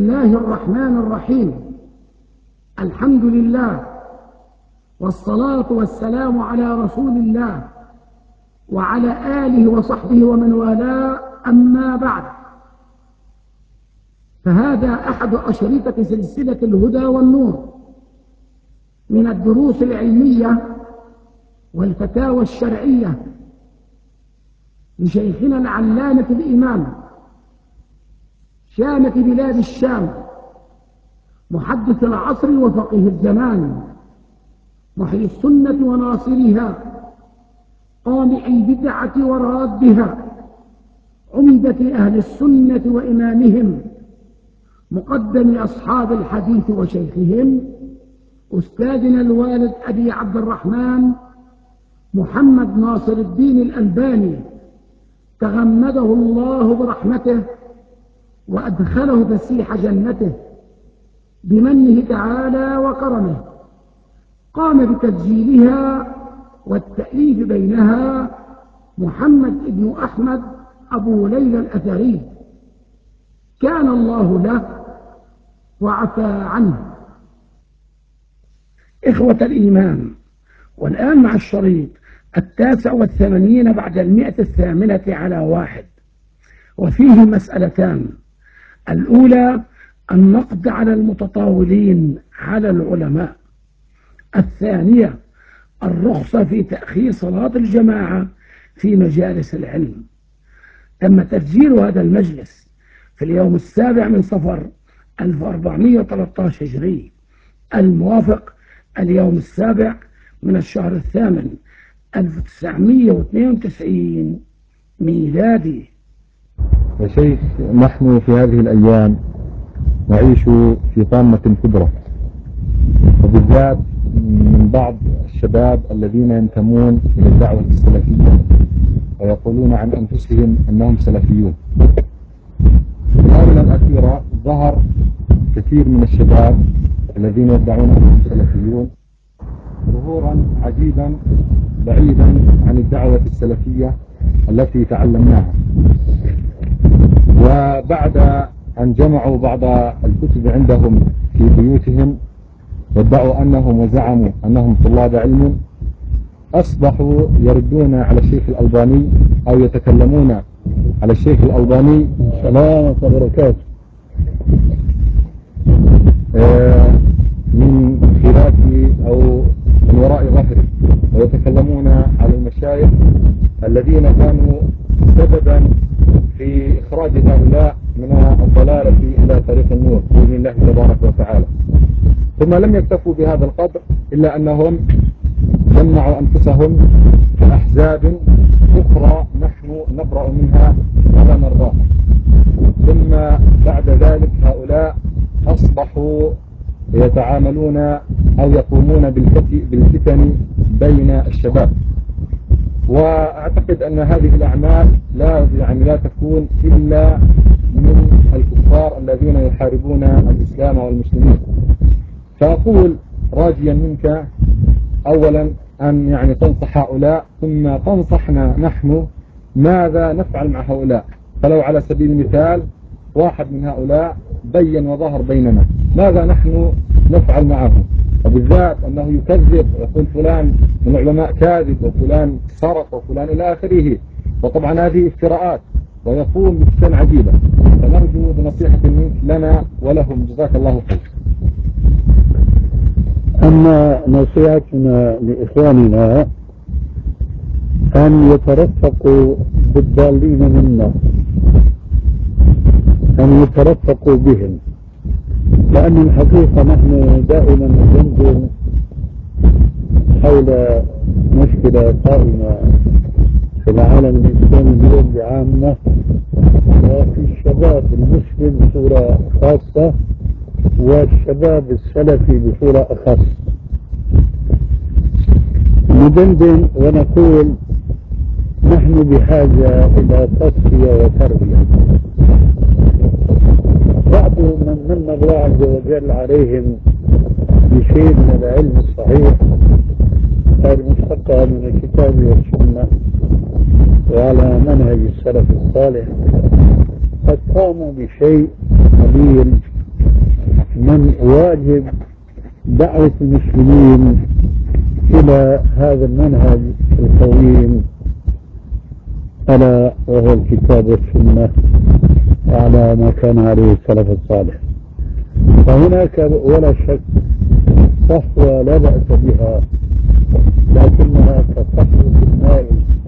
الله الرحمن الرحيم. الحمد لله والصلاة والسلام على رسول الله وعلى آله وصحبه ومن والاه، أما بعد، فهذا أحد أشرطة سلسلة الهدى والنور من الدروس العلمية والفتاوى الشرعية لشيخنا العلامة الإمام شامة بلاد الشام، محدث العصر وفقيه الزمان، محيي السنة وناصرها، قامع البدعة ورادها، عمدة أهل السنة وإمامهم، مقدم أصحاب الحديث وشيخهم، أستاذنا الوالد أبي عبد الرحمن محمد ناصر الدين الألباني، تغمده الله برحمته وأدخله فسيح جنته بمنه تعالى وكرمه. قام بتسجيلها والتأليف بينها محمد بن أحمد أبو ليلى الأثري، كان الله له وعفى عنه. إخوة الإيمان، والآن مع الشريط 89 بعد 108 على 1، وفيه مسألتان: الأولى النقد على المتطاولين على العلماء، الثانية الرخصة في تأخير صلاة الجماعة في مجالس العلم. تم تسجيل هذا المجلس في اليوم 7 من صفر 1413 هجري، الموافق اليوم 7 من الشهر الثامن 1992 ميلادي. يا شيخ، نحن في هذه الأيام نعيش في طامة كبرى، وبالذات من بعض الشباب الذين ينتمون إلى الدعوة السلفية ويقولون عن أنفسهم أنهم سلفيون. في الآونة الأخيرة ظهر كثير من الشباب الذين يدعون أنهم سلفيون ظهورا عجيبا بعيدا عن الدعوة السلفية التي تعلمناها، وبعد أن جمعوا بعض الكتب عندهم في بيوتهم وادعوا أنهم وزعموا أنهم طلاب علم، أصبحوا يردون على الشيخ الألباني أو يتكلمون على الشيخ الألباني سلام وبركاته من خلاف أو من وراء ظهره، ويتكلمون على المشايخ الذين كانوا سببا في إخراج هؤلاء من الضلالة إلى طريق النور بإذن الله تبارك وتعالى. ثم لم يكتفوا بهذا القدر إلا أنهم جمعوا أنفسهم في أحزاب أخرى نحن نبرأ منها ولا نرضاها. ثم بعد ذلك هؤلاء أصبحوا يتعاملون أو يقومون بالفتن بين الشباب، وأعتقد أن هذه الأعمال لا تكون إلا من الكفار الذين يحاربون الإسلام والمسلمين. فأقول راجيا منك أولا أن تنصح هؤلاء، ثم تنصحنا نحن ماذا نفعل مع هؤلاء. فلو على سبيل المثال واحد من هؤلاء بين وظهر بيننا، ماذا نحن نفعل معه؟ وبالذات أنه يكذب ويقول فلان من العلماء كاذب وفلان سرق وفلان إلى آخره، وطبعا هذه افتراءات، ويقوم بفتن عجيبة. فنرجو بنصيحة منك لنا ولهم، جزاك الله خير. أما نصيحتنا لإخواننا أن يترفقوا بالضالين منا، أن يترفقوا بهم، لأن الحقيقة نحن دائما ننظر حول مشكلة قائمة في العالم الإسلامي اليوم بعامة، وفي الشباب المسلم بصورة خاصة والشباب السلفي بصورة أخص. ندندن ونقول نحن بحاجة إلى تصفية وتربية. بعض من الله عز وجل عليهم بشيء من العلم الصحيح المشتقة من الكتاب والسنة وعلى منهج السلف الصالح، قد قاموا بشيء قليل من واجب دعوة المسلمين إلى هذا المنهج القويم، ألا وهو الكتاب والسنة على ما كان عليه السلف الصالح. فهناك ولا شك صحوة لا بأس بها، لكنها كصحوة الماء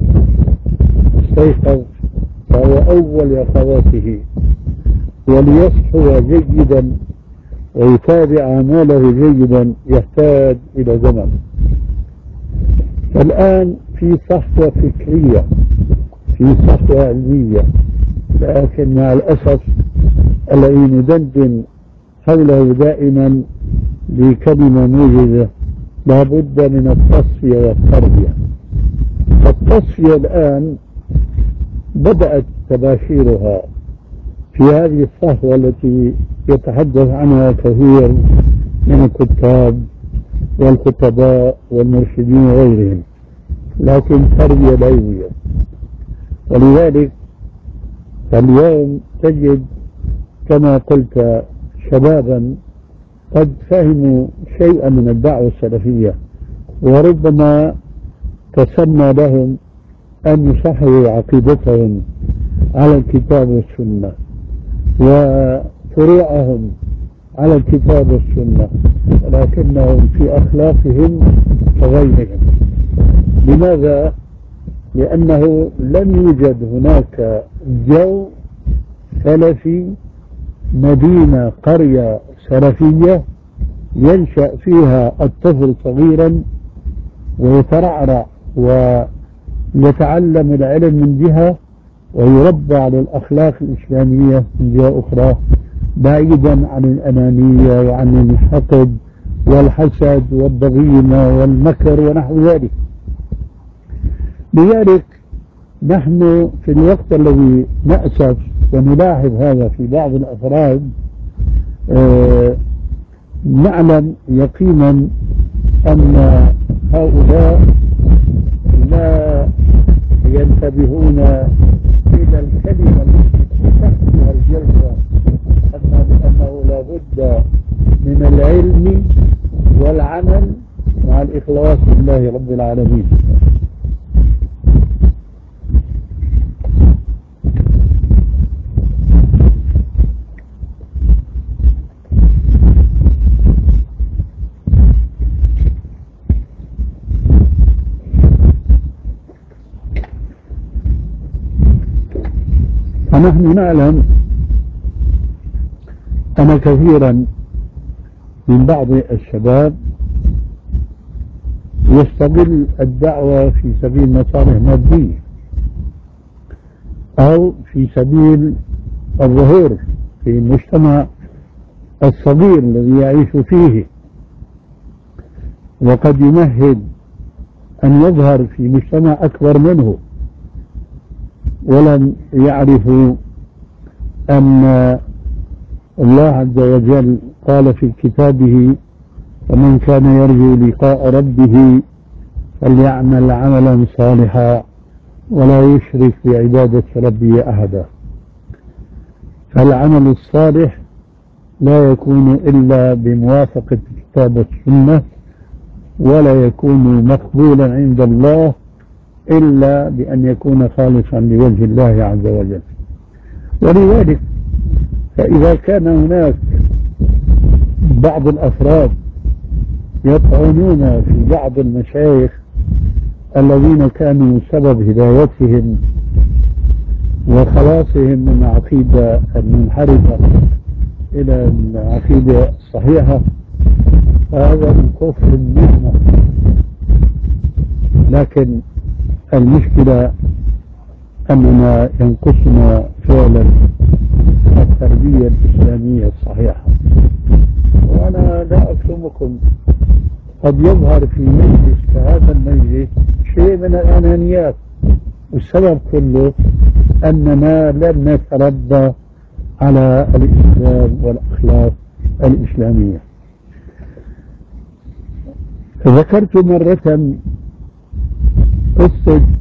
استيقظ فهو أول يقظته، وليصحو جيدا ويتابع أعماله جيدا يحتاج إلى زمن. الآن في صحوة فكرية، في صحوة علمية، لكن مع الأسف الذي ندندن حوله دائما بكلمة موجزة: لا بد من التصفية والتربية. التصفية الآن بدأت تباشيرها في هذه الصحوة التي يتحدث عنها كثير من الكتاب والخطباء والمرشدين وغيرهم، لكن تربية لا يوجد. ولذلك اليوم تجد كما قلت شبابا قد فهموا شيئا من الدعوة السلفية، وربما تسمى لهم أن يصححوا عقيدتهم على الكتاب والسنة وفروعهم على الكتاب والسنة، ولكنهم في أخلاقهم كغيرهم. لماذا؟ لأنه لم يوجد هناك جو سلفي، مدينة قرية سلفية ينشأ فيها الطفل صغيرا ويترعرع ويتعلم العلم من جهة ويربى على الأخلاق الإسلامية من جهة أخرى، بعيدا عن الأنانية وعن الحقد والحسد والضغينة والمكر ونحو ذلك. لذلك نحن في الوقت الذي نأسف ونلاحظ هذا في بعض الأفراد نعلم يقينا أن هؤلاء لا ينتبهون إلى الكلمة التي تحتها الجلسة، أنه لا بد من العلم والعمل مع الإخلاص لله رب العالمين. فنحن نعلم أن كثيرا من بعض الشباب يستغل الدعوة في سبيل مصالح مادية أو في سبيل الظهور في المجتمع الصغير الذي يعيش فيه، وقد يمهد أن يظهر في مجتمع أكبر منه، ولم يعرفوا أن الله عز وجل قال في كتابه: ومن كان يرجو لقاء ربه فليعمل عملا صالحا ولا يشرك بعبادة ربه أحدا. فالعمل الصالح لا يكون إلا بموافقة الكتاب والسنة، ولا يكون مقبولا عند الله إلا بأن يكون خالصا لوجه الله عز وجل. ولذلك فإذا كان هناك بعض الأفراد يطعنون في بعض المشايخ الذين كانوا سبب هدايتهم وخلاصهم من العقيدة المنحرفة إلى العقيدة الصحيحة، فهذا من كفر النعمة. لكن المشكلة أننا ينقصنا فعلا التربية الإسلامية الصحيحة. وأنا لا أكتمكم، قد يظهر في مجلس كهذا المجلس شيء من الأنانيات، والسبب كله أننا لم نتربى على الإسلام والأخلاق الإسلامية. ذكرت مرة قصة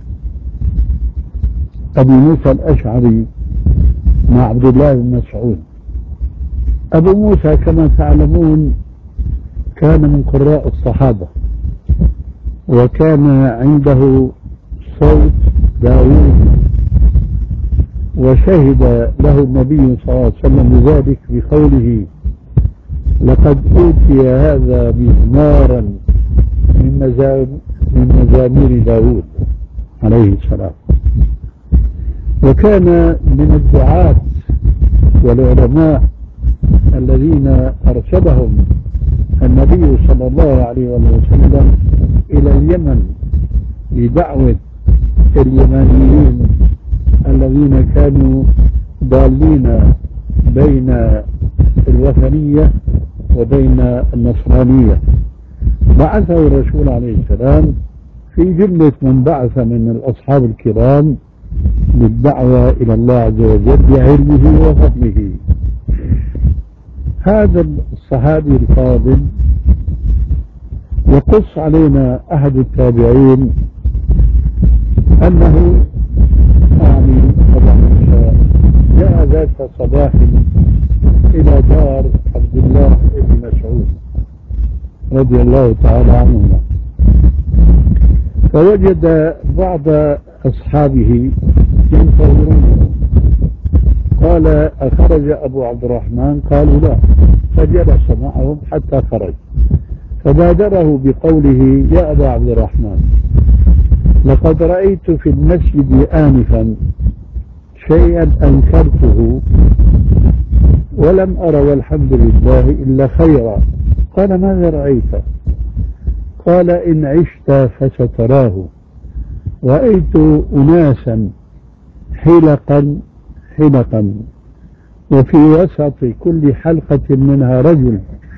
أبي موسى الأشعري مع عبد الله بن مسعود. أبو موسى كما تعلمون كان من قراء الصحابة، وكان عنده صوت داوود، وشهد له النبي صلى الله عليه وسلم بذلك بقوله: لقد أوتي هذا مزمارا من مزامير داوود عليه السلام. وكان من الدعاة والعلماء الذين أرشدهم النبي صلى الله عليه وسلم إلى اليمن لدعوة اليمانيين الذين كانوا ضالين بين الوثنية وبين النصرانية. بعثه الرسول عليه السلام في جملة من بعث من الأصحاب الكرام للدعوة إلى الله عز وجل بعلمه وفضله. هذا الصحابي الفاضل يقص علينا أحد التابعين أنه جاء ذات صباح إلى دار عبد الله بن مسعود رضي الله تعالى عنهما، فوجد بعض أصحابه ينتظرونه. قال: أخرج أبو عبد الرحمن؟ قالوا: لا. فجلس معهم حتى خرج، فبادره بقوله: يا أبا عبد الرحمن، لقد رأيت في المسجد آنفا شيئا أنكرته ولم أرى والحمد لله إلا خيرا. قال: ماذا رأيت؟ قال: إن عشت فستراه. رأيت أناسا حلقا وفي وسط كل حلقة منها رجل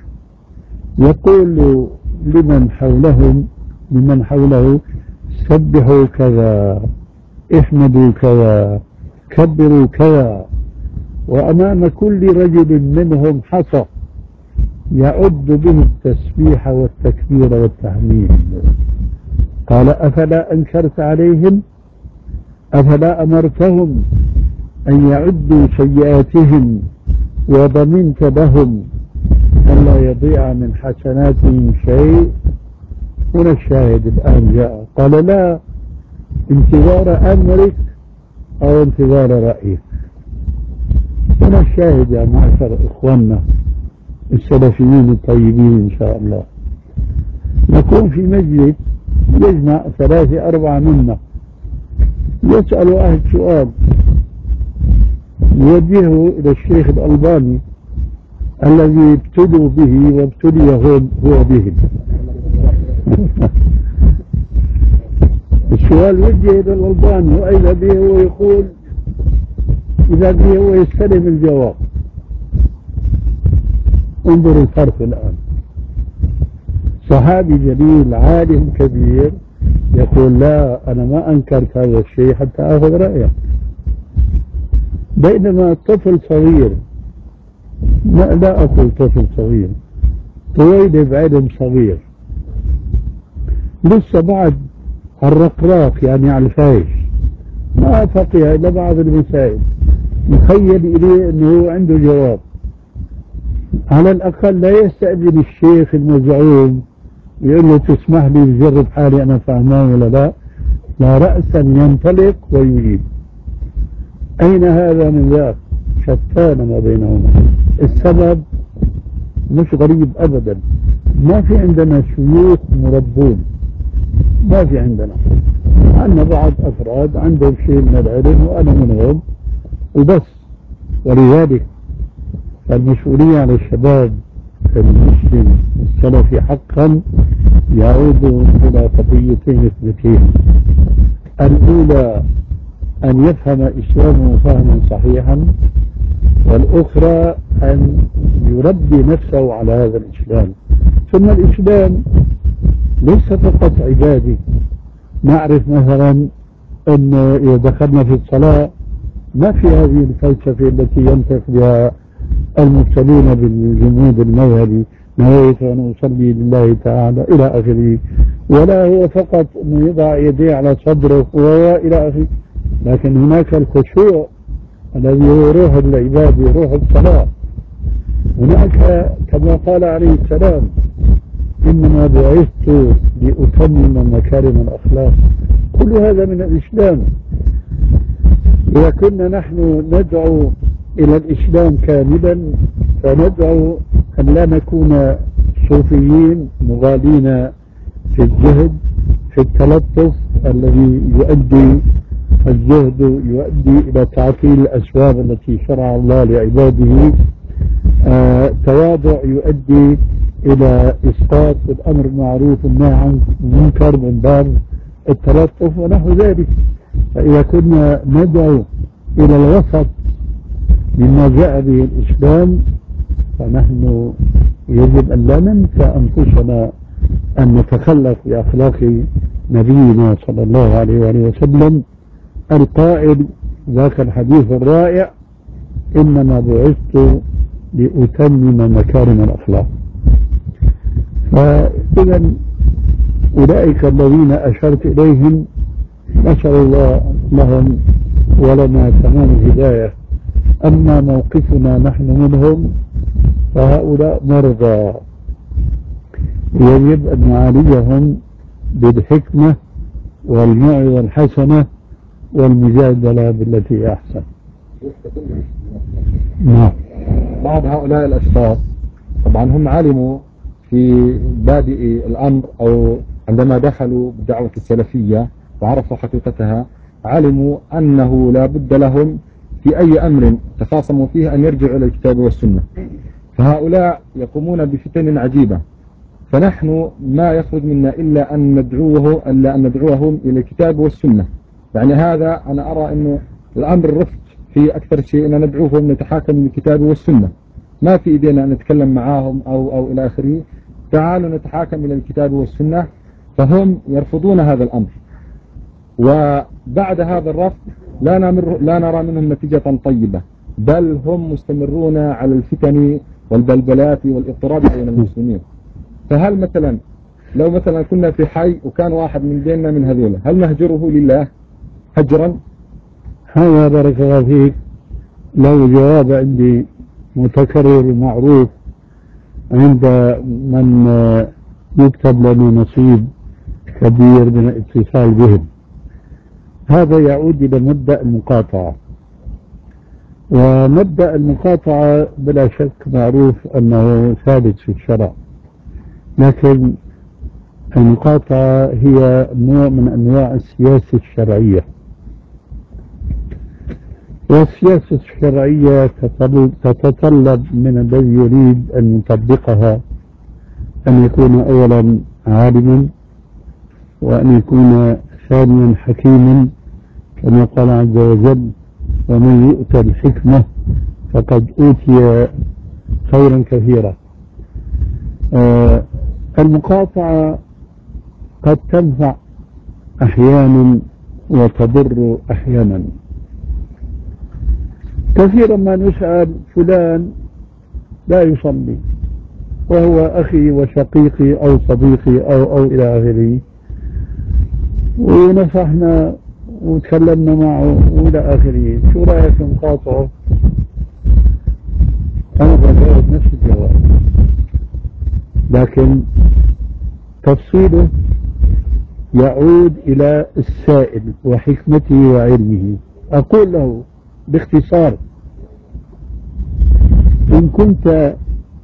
يقول لمن حوله: سبحوا كذا، احمدوا كذا، كبروا كذا، وأمام كل رجل منهم حصى يعد به التسبيح والتكبير والتحميد. قال: أفلا أنكرت عليهم؟ أفلا أمرتهم أن يعدوا سيئاتهم وضمنت لهم ألا يضيع من حسناتهم شيء؟ هنا الشاهد الآن جاء. قال: لا، انتظار أمرك أو انتظار رأيك. هنا الشاهد يا معشر إخواننا السلفيين الطيبين إن شاء الله. نكون في مجلس يجمع 3-4 منا، يسأل أهل سؤال يوجهه إلى الشيخ الألباني الذي ابتلوا به وابتلي هو بهم. السؤال وجه إلى الألباني وإذا به هو يقول، إذا به هو يستلم الجواب. انظروا الفرق الآن. صحابي جليل عالم كبير يقول: لا، أنا ما أنكرت هذا الشيء حتى أخذ رأيه. بينما طفل صغير، لا أقول طفل صغير، طويل بعلم صغير لسه بعد الرقراق يعني على الفايش، ما فقه إلا بعض المسائل، مخيل إليه أنه عنده جواب. على الأقل لا يستأذن الشيخ المزعوم يقول له: تسمح لي بجرب حالي أنا فهمان ولا لا؟ لا، رأسا ينطلق ويجيب. أين هذا من ذاك؟ شتان ما بينهما. السبب مش غريب أبدا، ما في عندنا شيوخ مربون، ما في عندنا بعض أفراد عندهم شيء من العلم وأنا منهم وبس. ولذلك المسؤولية على الشباب المسلم السلفي حقا يعود إلى قضيتين اثنتين: الأولى أن يفهم إسلامه فهما صحيحا، والأخرى أن يربي نفسه على هذا الإسلام. ثم الإسلام ليس فقط عبادي. نعرف مثلا أن إذا دخلنا في الصلاة ما في هذه الفلسفة التي ينطق بها المبتلون بالجمود المذهبي: نويت أن أصلي لله تعالى إلى آخره، ولا هو فقط أنه يضع يديه على صدره إلى آخره، لكن هناك الخشوع الذي هو روح العبادة، روح الصلاة. هناك كما قال عليه السلام إنما بعثت لأتمم مكارم الأخلاق، كل هذا من الإسلام. إذا كنا نحن ندعو إلى الإسلام كاملا فندعو أن لا نكون صوفيين مغالين في الزهد، في التلطف الذي يؤدي الزهد يؤدي إلى تعطيل الأسباب التي شرع الله لعباده، تواضع يؤدي إلى إسقاط الأمر المعروف والنهي عن المنكر من باب التلطف ونحو ذلك. فإذا كنا ندعو إلى الوسط مما جاء به الإسلام فنحن يجب أن لا ننسى أنفسنا أن نتخلق بأخلاق نبينا صلى الله عليه وآله وسلم القائل ذاك الحديث الرائع إنما بعثت لأتمم مكارم الأخلاق. فإذا أولئك الذين أشرت إليهم نسأل الله لهم ولنا تمام الهداية. أما موقفنا نحن منهم فهؤلاء مرضى يجب أن نعالجهم بالحكمة والموعظة الحسنة والمجادلة بالتي أحسن. بعض هؤلاء الأشخاص طبعا هم علموا في بادئ الأمر أو عندما دخلوا بالدعوة السلفية وعرفوا حقيقتها علموا أنه لا بد لهم في أي أمر تخاصموا فيه أن يرجعوا إلى الكتاب والسنة، فهؤلاء يقومون بفتن عجيبة، فنحن ما يخرج منا إلا أن ندعوهم إلى الكتاب والسنة. يعني هذا أنا أرى أنه الأمر الرفق في أكثر شيء أن ندعوهم نتحاكم للكتاب والسنة، ما في إيدينا أن نتكلم معاهم أو إلى آخره، تعالوا نتحاكم إلى الكتاب والسنة، فهم يرفضون هذا الأمر. وبعد هذا الرفض لا نرى منهم نتيجة طيبة، بل هم مستمرون على الفتن والبلبلات والاضطراب بين المسلمين. فهل مثلا لو مثلا كنا في حي وكان واحد من بيننا من هذولا هل نهجره لله هجرا؟ هذا بارك الله فيك له جواب عندي متكرر معروف عند من يكتب لنا نصيب كبير من الاتصال بهم. هذا يعود إلى مبدأ المقاطعة، ومبدأ المقاطعة بلا شك معروف أنه ثابت في الشرع، لكن المقاطعة هي نوع من أنواع السياسة الشرعية، والسياسة الشرعية تتطلب من الذي يريد أن يطبقها أن يكون أولا عالما، وأن يكون ثانيا حكيما كما قال عز وجل ومن يؤتى الحكمة فقد أوتي خيرا كثيرا. المقاطعة قد تنفع أحيانا وتضر أحيانا. كثيرا ما نسأل فلان لا يصلي وهو أخي وشقيقي أو صديقي أو إلى آخره، ونصحنا وتكلمنا معه وإلى آخره، شو رأيك نقاطعه؟ أنا بجاوب نفس الجواب، لكن تفصيله يعود إلى السائل وحكمته وعلمه. أقول له باختصار إن كنت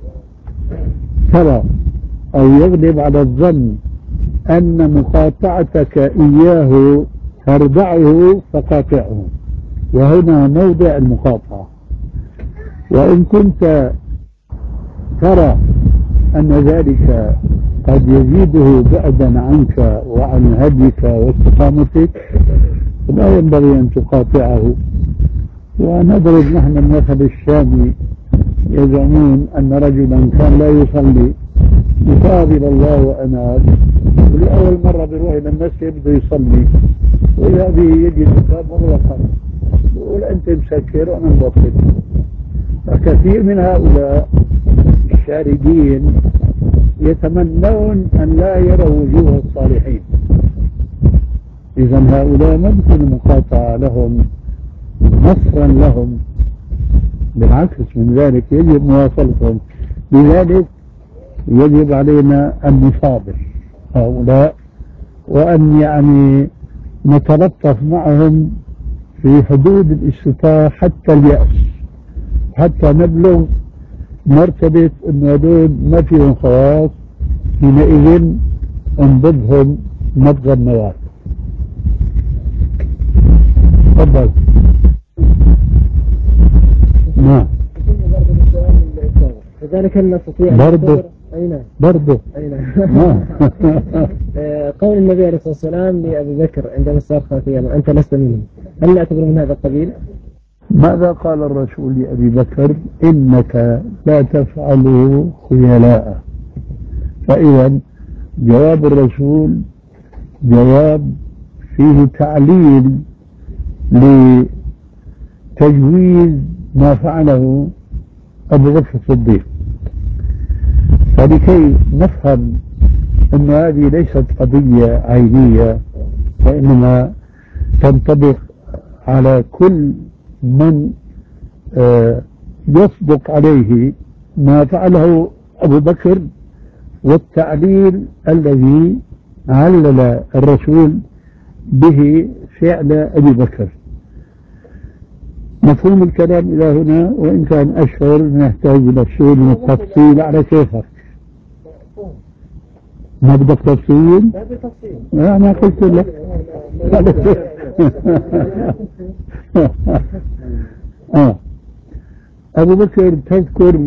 ترى أو يغلب على الظن أن مقاطعتك إياه تردعه فقاطعه، وهنا موضع المقاطعة. وإن كنت ترى أن ذلك قد يزيده بعدا عنك وعن هديك واستقامتك فلا ينبغي أن تقاطعه. ونضرب نحن المثل الشامي، يزعمون أن رجلا كان لا يصلي يتاب إلى الله وأناب، ولأول مرة بيروح إلى المسجد بده يصلي وإذا به يجد الباب مغلقا، يقول أنت مسكر وأنا مبطل. فكثير من هؤلاء الشاردين يتمنون أن لا يروا وجوه الصالحين. إذن هؤلاء ما بكون مقاطعة لهم نصرا لهم، بالعكس من ذلك يجب مواصلتهم. لذلك يجب علينا أن نصابر هؤلاء وأن يعني نتلطف معهم في حدود الاستطاعة حتى اليأس، حتى نبلغ مرتبة أن هذول ما فيهم خواص، حينئذ انضبهم نبض النواة. تفضل. نعم. لذلك نستطيع برضه نعم. قول النبي عليه الصلاة والسلام لأبي بكر عندما استرخى فيها أنت لست منهم، هل نعتبر من هذا القبيل؟ ماذا قال الرسول لأبي بكر؟ إنك لا تفعل خيلاء. فإذا جواب الرسول جواب فيه تعليل لتجويز ما فعله أبو بكر الصديق. فلكي نفهم أن هذه ليست قضية عينية وإنما تنطبق على كل من يصدق عليه ما فعله أبو بكر، والتعليل الذي علل الرسول به فعل أبي بكر. مفهوم الكلام إلى هنا، وإن كان أشعر نحتاج إلى شيء من التفصيل على كيفك. ما بدك تفصيل؟ أنا قلت لك. أبو بكر تذكر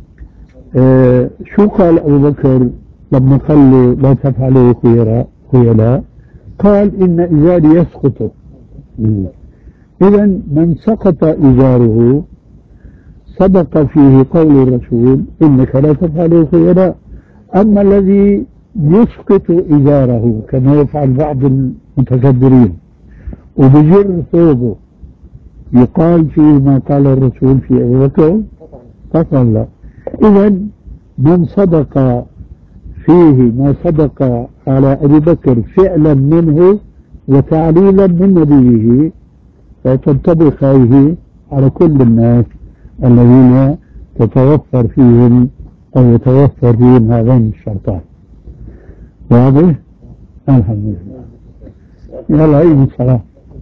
شو قال أبو بكر لما قال لا تفعلوا خيلاء؟ قال إن إزاري يسقط. إذا من سقط إزاره صدق فيه قول الرسول إنك لا تفعل خيلاء. أما الذي يسقط إزاره كما يفعل بعض المتكبرين وبجر ثوبه يقال فيه ما قال الرسول في أبي بكر؟ طبعا لا. إذا من صدق فيه ما صدق على أبي بكر فعلا منه وتعليلا من نبيه فتنطبق هذه على كل الناس الذين تتوفر فيهم أو يتوفر فيهم هذين الشرطان. واضح؟ الحمد لله. يلا عيد الصلاة.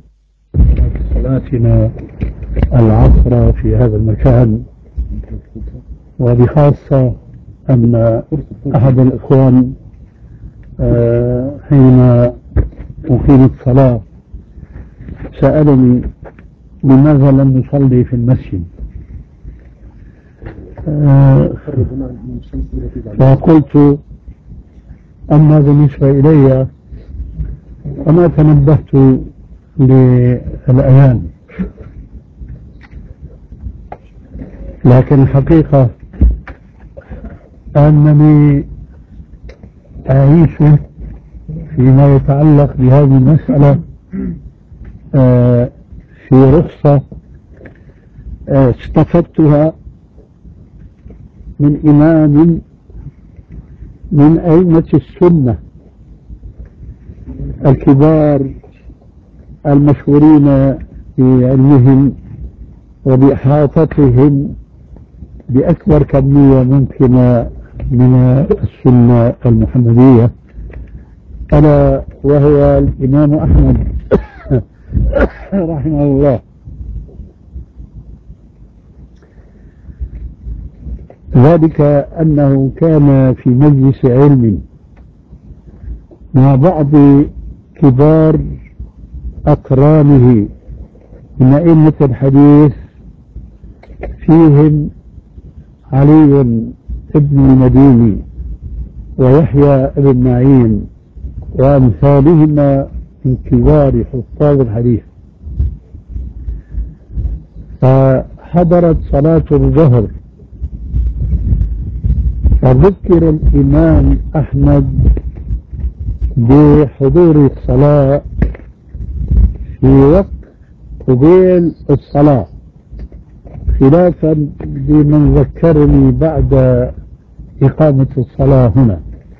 صلاتنا العصر في هذا المكان، وبخاصة أن أحد الإخوان حين أقيمت الصلاة سألني لماذا لم نصلي في المسجد، فقلت أما بالنسبة إلي أنا تنبهت للأذان، لكن الحقيقة أنني أعيش فيما يتعلق بهذه المسألة في رخصة استفدتها من إمام من أئمة السنة الكبار المشهورين بعلمهم وبإحاطتهم بأكبر كمية ممكنة من السنة المحمدية، ألا وهو الإمام أحمد رحمه الله. ذلك أنه كان في مجلس علم مع بعض كبار أقرانه من أئمة الحديث، فيهم علي بن المديني ويحيى بن معين وأمثالهما من كبار حفاظ الحديث. فحضرت صلاة الظهر، فذكر الإمام أحمد بحضور الصلاة في وقت قبيل الصلاة، خلافا لمن ذكرني بعد إقامة الصلاة هنا.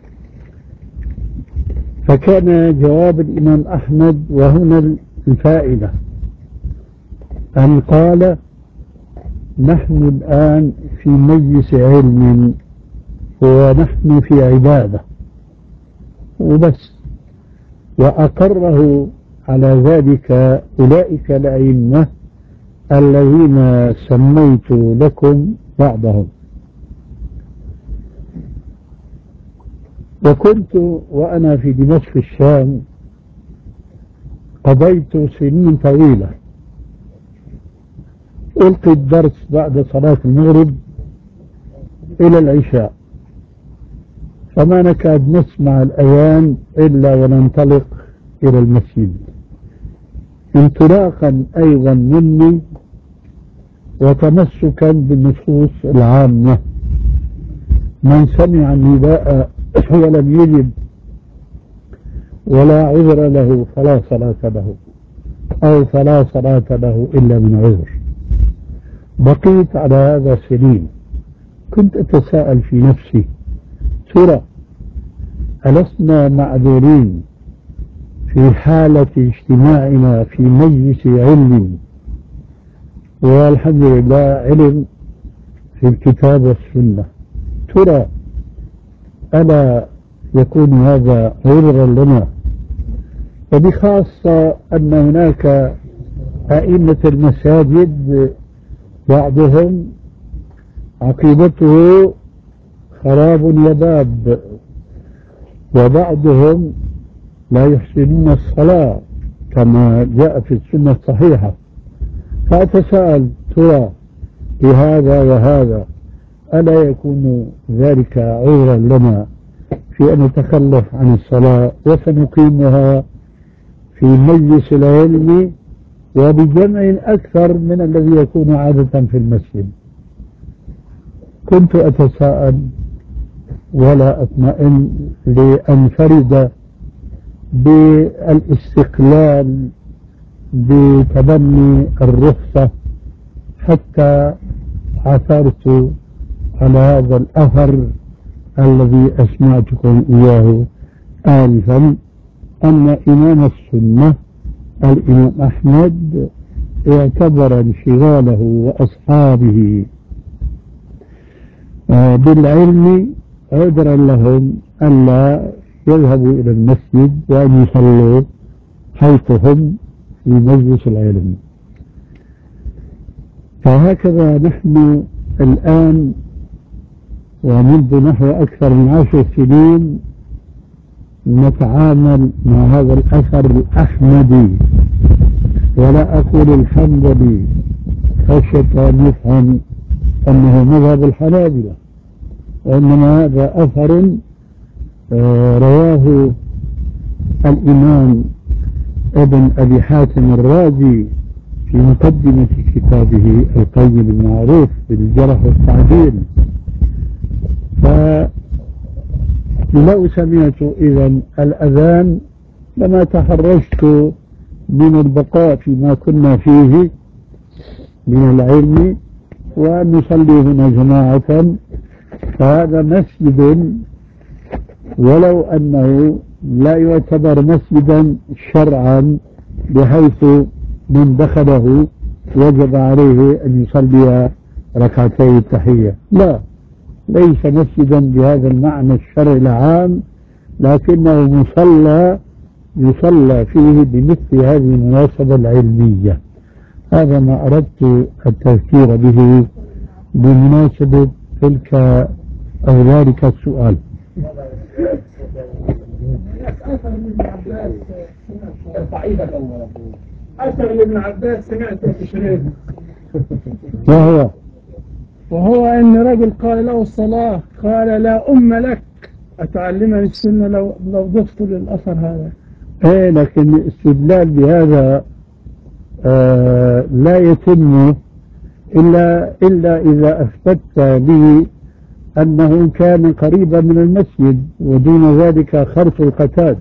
فكان جواب الإمام أحمد، وهنا الفائدة، أن قال نحن الآن في مجلس علم ونحن في عبادة وبس، وأقره على ذلك أولئك الأئمة الذين سميت لكم بعضهم. وكنت وأنا في دمشق الشام قضيت سنين طويلة ألقي الدرس بعد صلاة المغرب إلى العشاء، فما نكاد نسمع الأذان إلا وننطلق إلى المسجد، انطلاقا أيضا مني وتمسكا بالنصوص العامة. من سمع النداء ولم يجب ولا عذر له فلا صلاة له، أو فلا صلاة له إلا من عذر. بقيت على هذا سنين. كنت أتساءل في نفسي، ترى ألسنا معذورين في حالة اجتماعنا في مجلس علم، والحمد لله علم في الكتاب والسنة، ترى ألا يكون هذا عذرا لنا؟ وبخاصة أن هناك أئمة المساجد بعضهم عقيدته خراب يباب، وبعضهم لا يحسنون الصلاة كما جاء في السنة الصحيحة. فأتساءل، ترى بهذا وهذا ألا يكون ذلك عذرا لنا في أن نتخلف عن الصلاة وسنقيمها في مجلس العلم وبجمع أكثر من الذي يكون عادة في المسجد؟ كنت أتساءل ولا أطمئن لأنفرد بالاستقلال بتبني الرخصة، حتى عثرت على هذا الأثر الذي أسمعتكم إياه آنفا، أن إمام السنة الإمام أحمد اعتبر انشغاله وأصحابه بالعلم عذرا لهم ألا يذهبوا إلى المسجد وأن يصلوا حيث هم في مجلس العلم. فهكذا نحن الآن ومنذ نحو أكثر من 10 سنين نتعامل مع هذا الأثر الأحمدي، ولا أقول الحنبلي خشية أن يفهم أنه مذهب الحنابلة، وإنما هذا أثر رواه الإمام ابن أبي حاتم الرازي في مقدمة كتابه القيم المعروف بالجرح والتعديل. فلو سمعت إذن الأذان لما تحرجت من البقاء فيما كنا فيه من العلم وأن نصلي هنا جماعة. فهذا مسجد ولو أنه لا يعتبر مسجدا شرعا بحيث من دخله وجب عليه أن يصلي ركعتي التحية، لا، ليس مسجدا بهذا المعنى الشرعي العام، لكنه مصلى يصلى فيه بمثل هذه المناسبة العلمية. هذا ما أردت التذكير به بمناسبة تلك أو ذلك السؤال. أثر لابن عباس سمعته في شريف، وهو أن رجل قال له الصلاة قال لا أم لك أتعلمني السنة لو ضفت للأثر هذا. لكن الاستدلال بهذا لا يتم إلا إذا أثبتت به أنه كان قريبا من المسجد ودون ذلك خرف القتاد.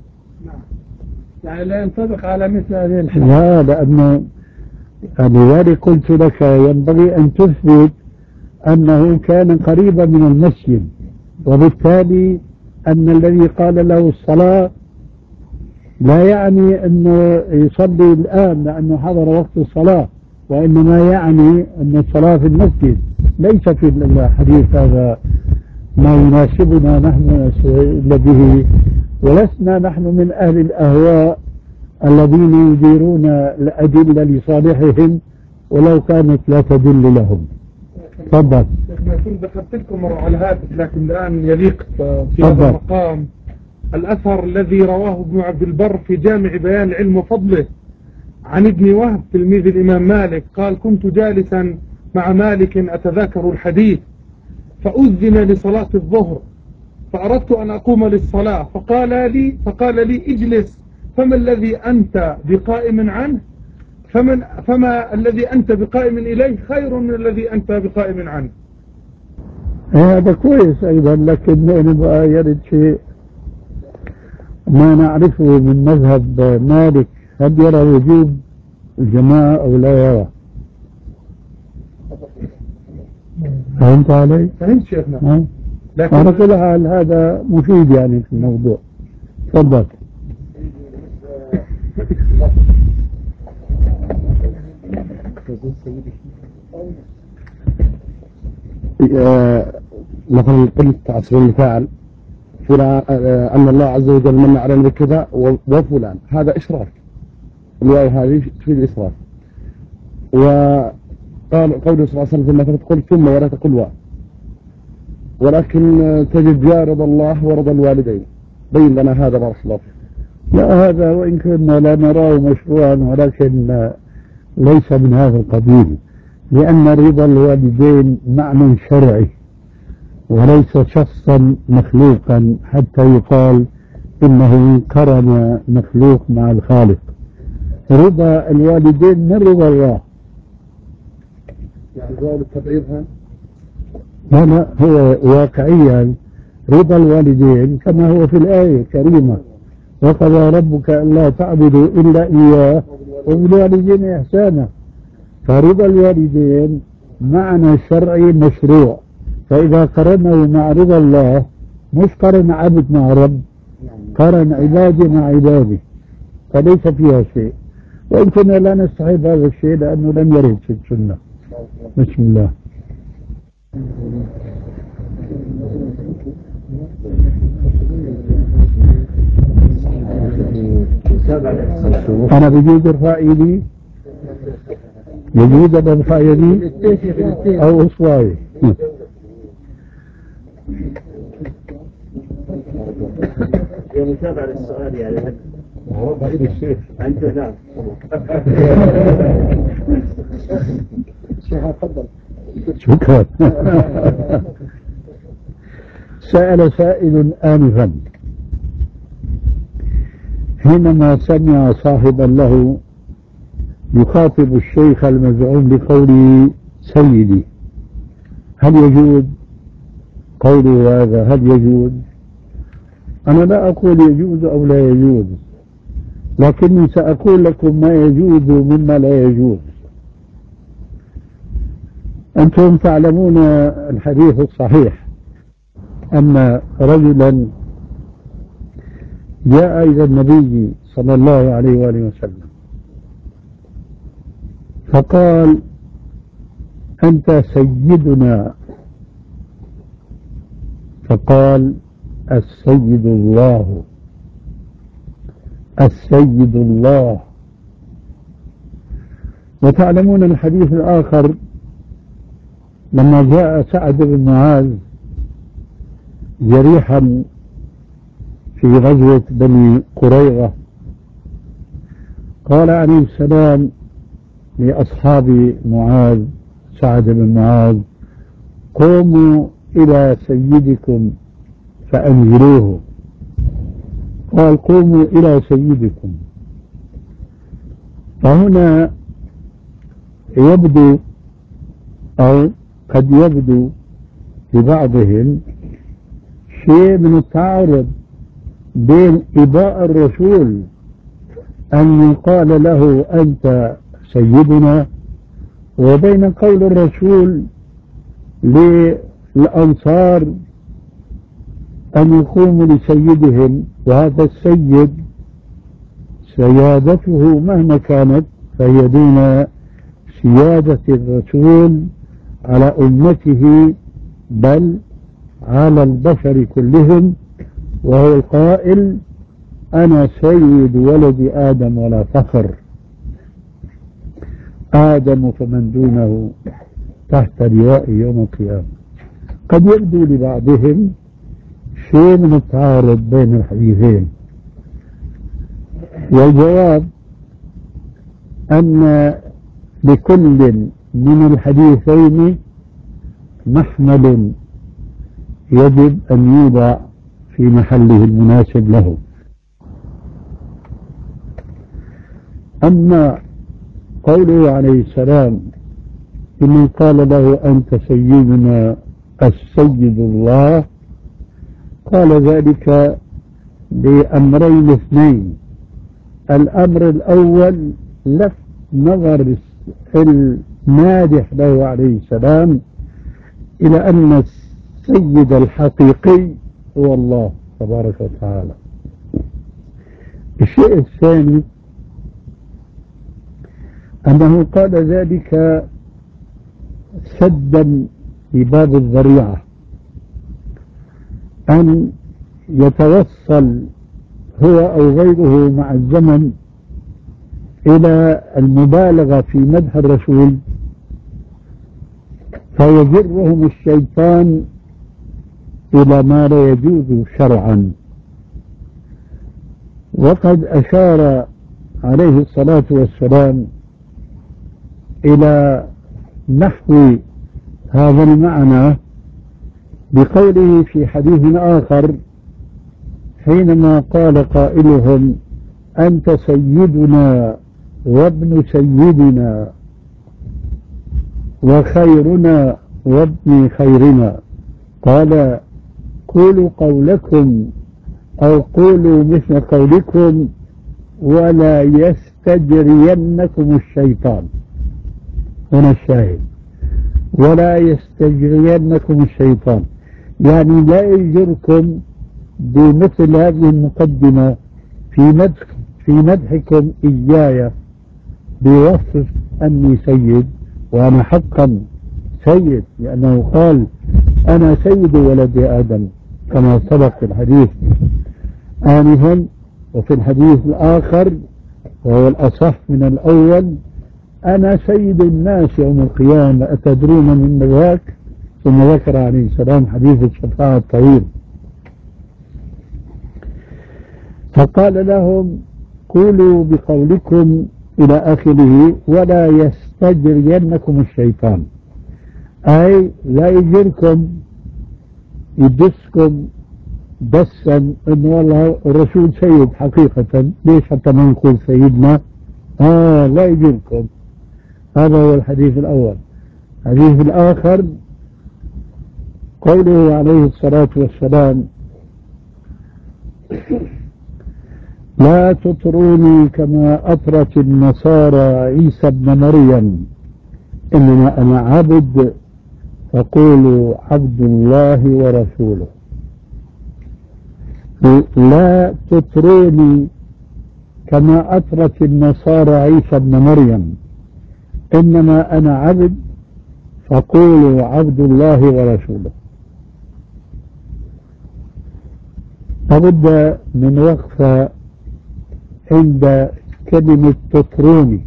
يعني لا ينطبق على مثل هذه الحالة. لا، لأنه لذلك قلت لك ينبغي أن تثبت أنه كان قريبا من المسجد، وبالتالي أن الذي قال له الصلاة لا يعني أنه يصلي الآن لأنه حضر وقت الصلاة، وإنما يعني أن الصلاة في المسجد ليس في الحديث هذا ما يناسبنا نحن به، ولسنا نحن من أهل الأهواء الذين يديرون الأدلة لصالحهم ولو كانت لا تدل لهم. تفضل. شيخنا كنت ذكرت لكم مرة على الهاتف، لكن الآن يليق في هذا المقام الأثر الذي رواه ابن عبد البر في جامع بيان العلم وفضله عن ابن وهب تلميذ الإمام مالك قال: كنت جالسا مع مالك أتذاكر الحديث، فأذن لصلاة الظهر، فأردت أن أقوم للصلاة، فقال لي اجلس، فما الذي أنت بقائم عنه فما الذي أنت بقائم إليه خير من الذي أنت بقائم عنه. هذا كويس أيضا، لكن نبغى يرد شيء ما نعرفه من مذهب مالك، هل يرى وجوب الجماعة أو لا يرى؟ فهمت علي؟ فهمت شيخنا. لكن على كل حال هذا مفيد يعني في الموضوع. تفضل. مثلا قلت عصر المثال فلان أن الله عز وجل من علينا بكذا وفلان، هذا إشراك، الواو هذه تفيد الإشراك. وقال قوله صلى الله عليه وسلم مثلا تقول ثم ولا تقول واو، ولكن تجد جاء رضا الله ورضا الوالدين. بين لنا هذا بارك الله فيك. لا، هذا وإن كنا لا نراه مشروعا ولكن ليس من هذا القبيل، لأن رضا الوالدين معنى شرعي وليس شخصا مخلوقا حتى يقال إنه قرن مخلوق مع الخالق. رضا الوالدين من رضا الله. يعني ذلك تبعيضها؟ لا، هو واقعيا رضا الوالدين كما هو في الآية الكريمة: وقضى ربك ألا تعبدوا إلا إياه وبالوالدين إحسانا. فرضا الوالدين معنى شرعي مشروع، فإذا قرنه مع رضا الله مش قرن عبد مع رب، قرن عبادي مع عبادي، فليس فيها شيء، وإن كنا لا نستحب هذا الشيء لأنه لم يرد في السنة. بسم الله. أنا بجوز ارفع ايدي، يجوز ارفع يدي أو إصبعي. متابعة للسؤال يعني أنت نعم. شكرا. سأل سائل آنفا حينما سمع صاحبا له يخاطب الشيخ المزعوم بقوله سيدي، هل يجوز قوله هذا؟ هل يجوز؟ أنا لا أقول يجوز أو لا يجوز، لكني سأقول لكم ما يجوز مما لا يجوز. أنتم تعلمون الحديث الصحيح أن رجلا جاء إلى النبي صلى الله عليه وآله وسلم فقال: أنت سيدنا. فقال: السيد الله، السيد الله. وتعلمون الحديث الآخر لما جاء سعد بن معاذ جريحا في غزوة بني قريظة، قال عليه السلام لأصحاب معاذ سعد بن معاذ: قوموا إلى سيدكم فأنزلوه. قال: قوموا إلى سيدكم. فهنا يبدو أو قد يبدو لبعضهم شيء من التعارض بين إباء الرسول أن يقال له أنت سيدنا، وبين قول الرسول للأنصار أن يقوموا لسيدهم، وهذا السيد سيادته مهما كانت فهي دون سيادة الرسول على أمته بل على البشر كلهم، وهو القائل: أنا سيد ولد آدم ولا فخر، آدم فمن دونه تحت لواء يوم القيامة. قد يبدو لبعضهم شيء من التعارض بين الحديثين، والجواب أن لكل من الحديثين محمل يجب أن يوضع في محله المناسب له. أما قوله عليه السلام إن قال له أنت سيدنا السيد الله، قال ذلك بأمرين اثنين. الأمر الأول لفت نظر المادح له عليه السلام إلى أن السيد الحقيقي هو الله تبارك وتعالى. الشيء الثاني أنه قال ذلك سدا لباب الذريعة، أن يتوصل هو أو غيره مع الزمن إلى المبالغة في مدح الرسول، فيجرهم الشيطان إلى ما لا يجوز شرعا. وقد أشار عليه الصلاة والسلام إلى نحو هذا المعنى بقوله في حديث آخر حينما قال قائلهم أنت سيدنا وابن سيدنا وخيرنا وابن خيرنا، قال قولوا قولكم أو قولوا مثل قولكم ولا يستجرينكم الشيطان. هنا الشاهد: ولا يستجرينكم الشيطان، يعني لا يجركم بمثل هذه المقدمة في مدحكم إياي بوصف أني سيد، وأنا حقا سيد، لأنه قال أنا سيد ولد آدم كما سبق في الحديث آنفا. وفي الحديث الآخر وهو الأصح من الأول أنا سيد الناس يوم القيامة أتدرون من ذاك؟ ثم ذكر عليه السلام حديث الشفاعة الطويل، فقال لهم قولوا بقولكم إلى آخره ولا يستجرينكم الشيطان، أي لا يجركم يدسكم دسا أن والله الرسول سيد حقيقة، ليش حتى ما نقول سيدنا؟ لا يجركم. هذا هو الحديث الأول. الحديث الآخر قوله عليه الصلاة والسلام لا تطروني كما أطرت النصارى عيسى ابن مريم، إنما أنا عبد فقولوا عبد الله ورسوله. لا تطروني كما أطرت النصارى عيسى ابن مريم، إنما أنا عبد فقولوا عبد الله ورسوله. لابد من وقفة عند كلمة تطروني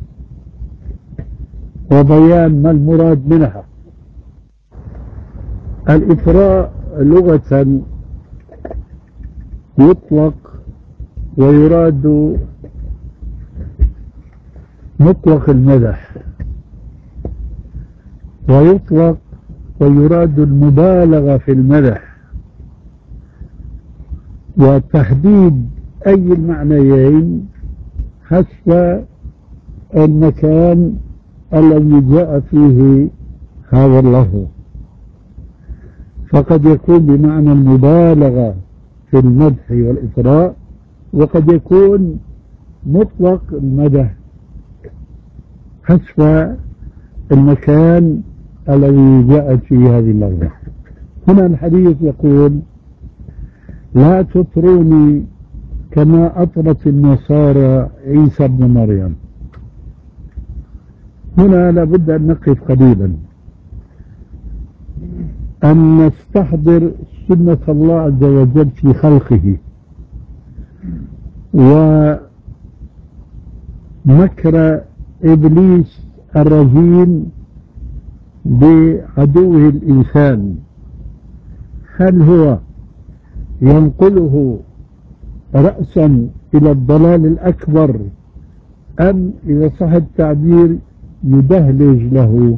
وبيان ما المراد منها. الإطراء لغة يطلق ويراد مطلق المدح، ويطلق ويراد المبالغة في المدح، وتحديد أي المعنيين حسب المكان الذي جاء فيه هذا اللفظ. فقد يكون بمعنى المبالغة في المدح والإطراء، وقد يكون مطلق المدح حسب المكان الذي جاءت فيه هذه اللفظة. هنا الحديث يقول لا تطروني كما أطرت النصارى عيسى ابن مريم. هنا لابد أن نقف قليلا، أن نستحضر سنة الله عز وجل في خلقه ومكر إبليس الرجيم بعدوه الإنسان. هل هو ينقله رأسا إلى الضلال الأكبر، أم إذا صح التعبير يدهلج له،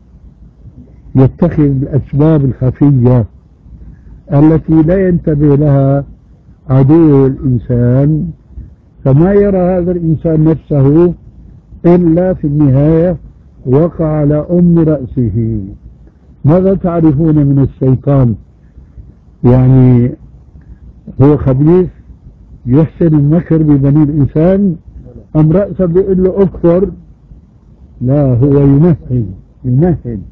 يتخذ الأسباب الخفية التي لا ينتبه لها عدو الإنسان، فما يرى هذا الإنسان نفسه إلا في النهاية وقع على أم رأسه. ماذا تعرفون من الشيطان؟ يعني هو خبيث يحسن المكر ببني الإنسان، أم رأسه بيقول له أكفر؟ لا، هو يمهد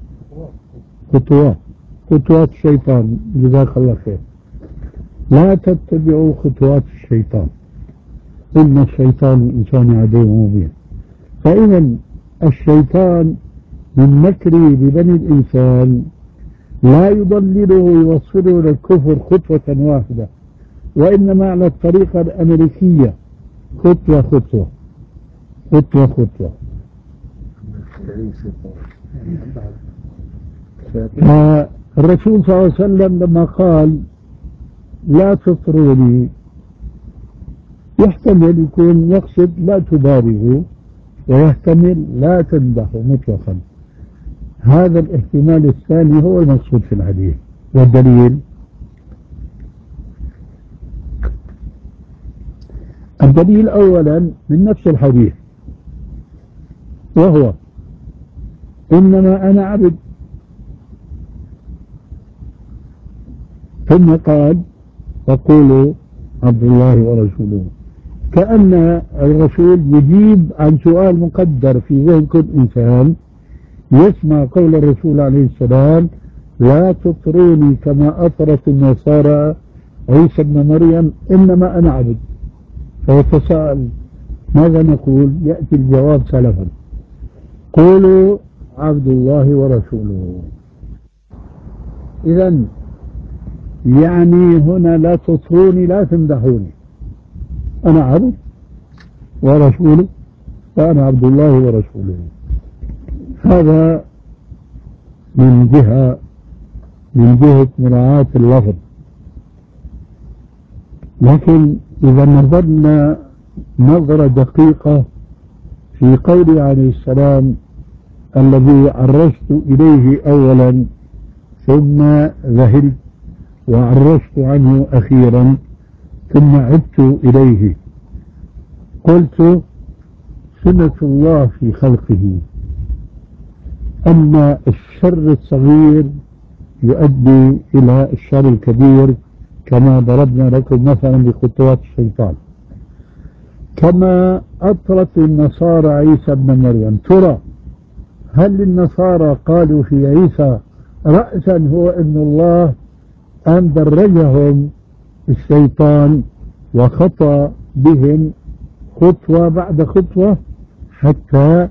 خطوات الشيطان. جزاك الله خير. لا تتبعوا خطوات الشيطان، إن الشيطان الإنسان عدو مبين. فإذا الشيطان من مكره ببني الإنسان لا يضلله ويوصله إلى الكفر خطوة واحدة، وإنما على الطريقة الأمريكية، خطوة خطوة خطوة خطوة. الرسول صلى الله عليه وسلم لما قال لا تطروني، يحتمل يكون يقصد لا تبالغوا، ويحتمل لا تنبحوا مطلقا. هذا الاحتمال الثاني هو المقصود في الحديث. والدليل أولا من نفس الحديث، وهو إنما أنا عبد، ثم قال فقولوا عبد الله ورسوله، كأن الرسول يجيب عن سؤال مقدر في ذهن كل إنسان يسمع قول الرسول عليه السلام لا تطروني كما أطرت النصارى عيسى ابن مريم، إنما أنا عبد. فيتساءل ماذا نقول؟ يأتي الجواب سلفا، قولوا عبد الله ورسوله. إذن يعني هنا لا تطروني، لا تمدحوني، أنا عبد ورسوله، وأنا عبد الله ورسوله. هذا من جهة مراعاة اللفظ. لكن إذا نظرنا نظرة دقيقة في قوله عليه السلام الذي عرجت إليه أولا ثم ذهلت وعرجت عنه أخيرا ثم عدت إليه، قلت سنة الله في خلقه، أما الشر الصغير يؤدي إلى الشر الكبير، كما ضربنا لكم مثلا بخطوات الشيطان. كما أطرت النصارى عيسى ابن مريم، ترى هل النصارى قالوا في عيسى رأسا هو ابن الله، أم درجهم الشيطان وخطأ بهم خطوة بعد خطوة حتى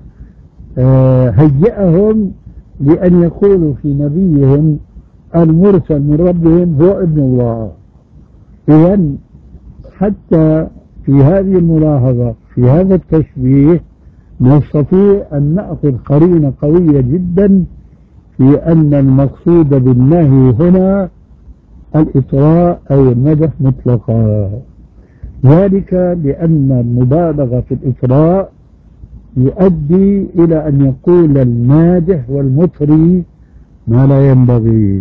هيئهم لأن يقولوا في نبيهم المرسل من ربهم هو ابن الله. إذن حتى في هذه الملاحظة، في هذا التشبيه، نستطيع أن نأخذ قرينة قوية جدا في أن المقصود بالنهي هنا الإطراء أو المدح مطلقا، ذلك لأن المبالغة في الإطراء يؤدي إلى أن يقول المادح والمطري ما لا ينبغي،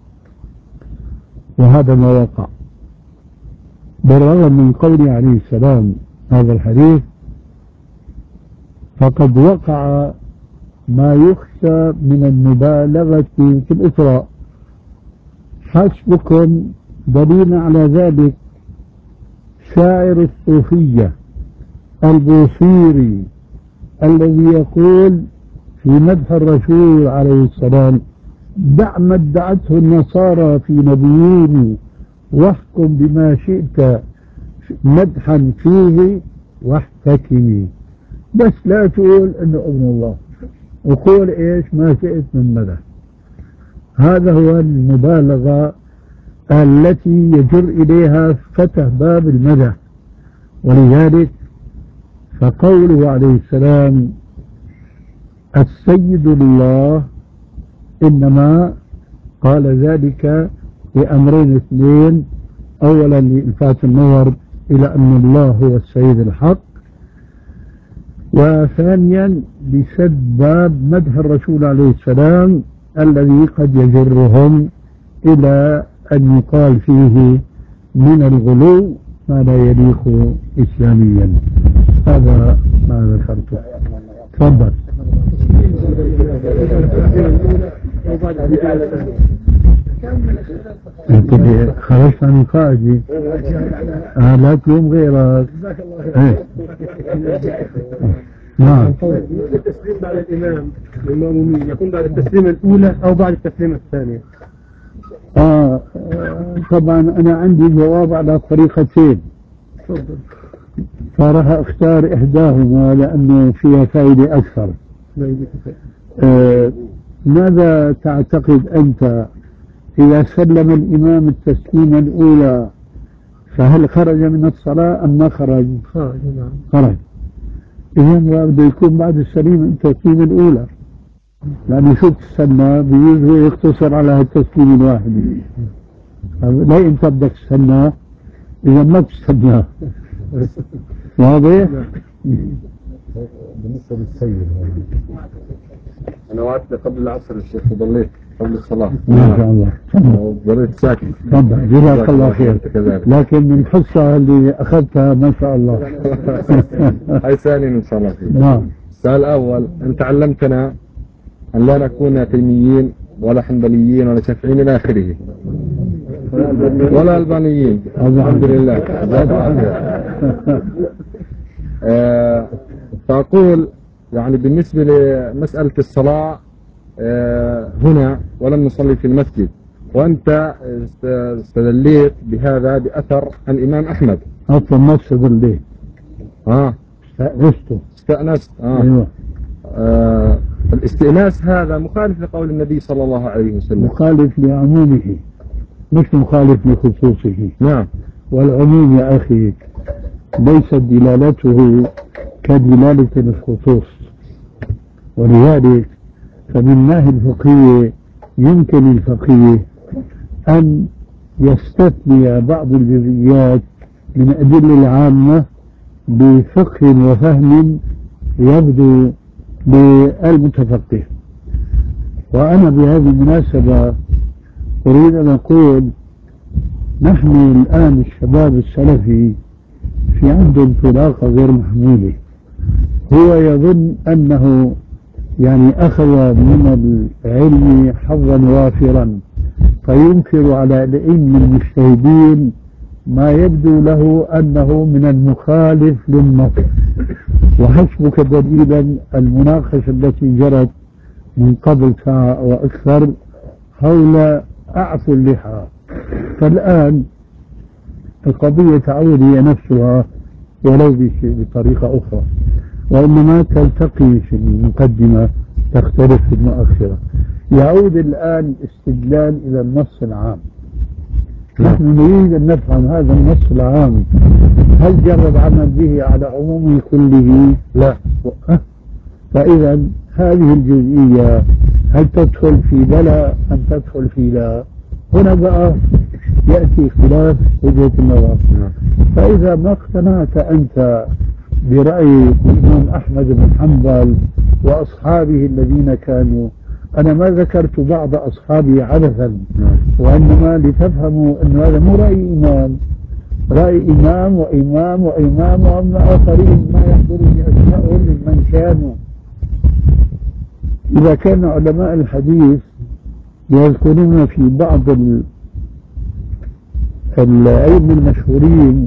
وهذا ما وقع. بالرغم من قوله عليه السلام هذا الحديث، فقد وقع ما يخشى من المبالغة في الإطراء. حسبكم دليل على ذلك شاعر الصوفية البوصيري الذي يقول في مدح الرسول عليه السلام دع ما ادعته النصارى في نبيين واحكم بما شئت مدحا فيه واحتكي، بس لا تقول انه ابن الله. وقول إيش ما شئت من مدح. هذا هو المبالغة التي يجر إليها فتح باب المدح. ولذلك فقوله عليه السلام السيد الله إنما قال ذلك لأمرين اثنين: أولا لإلفات النظر إلى أن الله هو السيد الحق، وثانيا لسد باب مدح الرسول عليه السلام الذي قد يجرهم إلى أن يقال فيه من الغلو ما لا يليق إسلاميا. هذا ما ذكرته. تفضل. انت خرجت عن قاعدي لا تلوم غيرك. نعم. التسليم بعد الإمام المأمومين يكون بعد التسليمة الأولى أو بعد التسليمة الثانية؟ طبعا أنا عندي جواب على طريقتين، فراح أختار إحداهما لأنه فيها فائدة أكثر. ماذا تعتقد أنت إذا سلم الإمام التسليمة الأولى فهل خرج من الصلاة أم ما خرج؟ خرج. إذن بده يكون بعد التسليمة الأولى، لأنه شو تستنى بيجوز يقتصر على التسليم الواحد. لا أنت بدك تستنى، إذا ما تستنى. واضح؟ بالنسبة للسيد أنا وعدت قبل العصر الشيخ وضليت قبل الصلاة ما شاء الله وضليت ساكت. تفضل جزاك الله خير. لكن من الحصة اللي أخذتها ما شاء الله. هاي ثاني إن شاء الله فيه. نعم. السؤال الأول: أنت علمتنا أن لا نكون تيميين ولا حنبليين ولا شافعيين إلى آخره ولا ألبانيين. الحمد لله. فأقول يعني بالنسبة لمسألة الصلاة هنا ولم نصلي في المسجد، وأنت استدليت بهذا بأثر الإمام أحمد. أصلا ما استدليت، استأنست. أيوة. الاستئناس هذا مخالف لقول النبي صلى الله عليه وسلم، مخالف لعمومه مش مخالف لخصوصه. نعم. والعموم يا أخي ليست دلالته كدلالة الخصوص، ولذلك فمن الناحية الفقهية يمكن الفقيه أن يستثني بعض الجزئيات من الأدلة العامة بفقه وفهم يبدو للمتفقه. وأنا بهذه المناسبة أريد أن أقول نحن الآن الشباب السلفي في عنده انطلاقة غير محمولة. هو يظن أنه يعني أخذ من العلم حظا وافرا، فينكر على الأئمة المجتهدين ما يبدو له أنه من المخالف للنص. وحسبك دليلا المناقشة التي جرت من قبل ساعة وأكثر حول أعفو اللحى. فالآن القضية تعود هي نفسها ولو بطريقة أخرى، وإنما تلتقي في المقدمة تختلف في المؤخرة. يعود الآن استدلال إلى النص العام. نحن نريد أن نفهم هذا النص العام هل جرب عمل به على عمومه كله؟ لا. فإذا هذه الجزئية هل تدخل في بلى أم تدخل في لا؟ هنا بقى يأتي خلاف وجهة النظر. فإذا ما اقتنعت أنت برأي الإمام أحمد بن حنبل وأصحابه الذين كانوا، أنا ما ذكرت بعض أصحابه عبثا، وإنما لتفهموا أن هذا مو رأي إمام، رأي إمام وإمام وإمام، وأما آخرين ما يحضرني أسماءهم من كانوا. إذا كان علماء الحديث يذكرون في بعض الأئمة المشهورين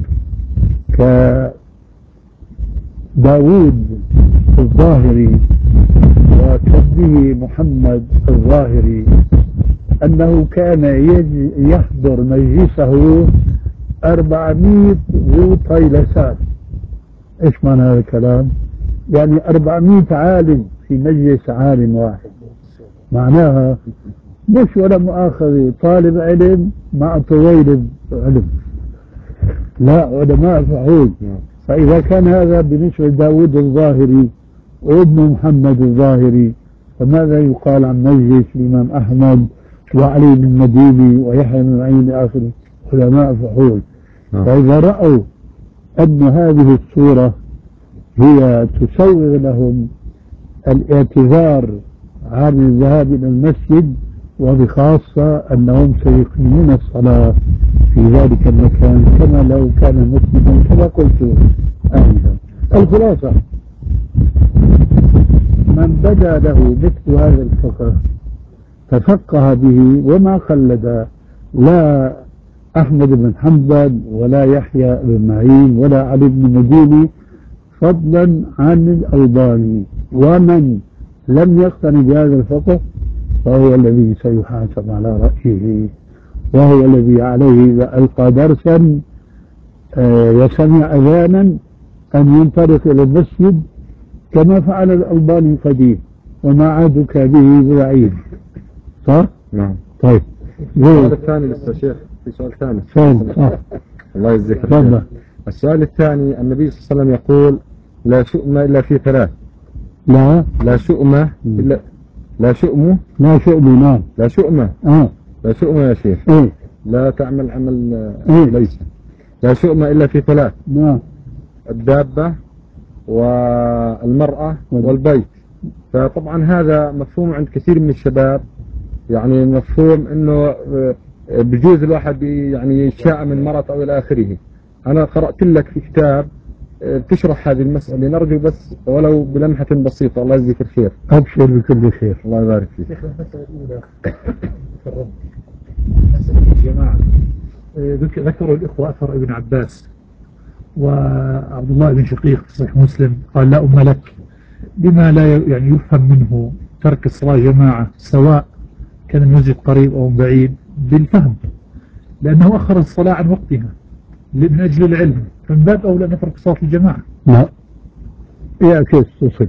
كداود الظاهري وكبه محمد الظاهري أنه كان يحضر مجلسه 400 ذو طيلسان. إيش معنى هذا الكلام؟ يعني 400 عالم في مجلس عالم واحد، معناها مش ولا مؤاخذة طالب علم مع طويل علم، لا علماء فحول. فإذا كان هذا بالنسبة لداود الظاهري وابن محمد الظاهري، فماذا يقال عن مجلس الإمام أحمد وعلي بن المديني ويحيى بن معين آخر علماء فحول؟ فإذا رأوا أن هذه الصورة هي تسوغ لهم الاعتذار عن الذهاب إلى المسجد، وبخاصة أنهم سيقيمون الصلاة في ذلك المكان كما لو كان مسجدا كما قلت آنفا. الخلاصة من بدا له مثل هذا الفقه تفقه به وما خلد لا أحمد بن حنبل ولا يحيى بن معين ولا علي بن مديني، فضلا عن الألباني. ومن لم يقتنع بهذا الفقه فهو الذي سيحاسب على رأيه، وهو الذي عليه إذا ألقى درسا وسمع أذانا أن ينطلق إلى المسجد كما فعل الألباني القديم، وما عادك به بعيد. صح؟ نعم. طيب السؤال الثاني لسه شيخ، في سؤال ثاني. صح. الله يجزيك خير. السؤال الثاني، النبي صلى الله عليه وسلم يقول لا شؤم إلا في ثلاث. لا شؤم إلا لا شؤم لا شؤم. نعم. لا شؤم. لا شؤم يا شيخ. لا تعمل عمل ليس. لا شؤم إلا في ثلاث. نعم. الدابة والمرأة والبيت. فطبعا هذا مفهوم عند كثير من الشباب، يعني مفهوم انه بجوز الواحد يعني يشاء من مرض او الى اخره. انا قرأت لك في كتاب تشرح هذه المسألة، نرجو بس ولو بلمحة بسيطة. الله يجزيك الخير. ابشر بكل خير. الله يبارك فيك. شيخ المسألة الأولى مسألة الجماعة، ذكروا الإخوة أثر ابن عباس وعبد الله بن شقيق في صحيح مسلم قال لا أم لك، بما لا يعني يفهم منه ترك الصلاة جماعة سواء كان المسجد قريب أو بعيد بالفهم، لأنه أخر الصلاة عن وقتها من أجل العلم، فمن باب أولى نترك صلاة الجماعة. لا يعكس تصل.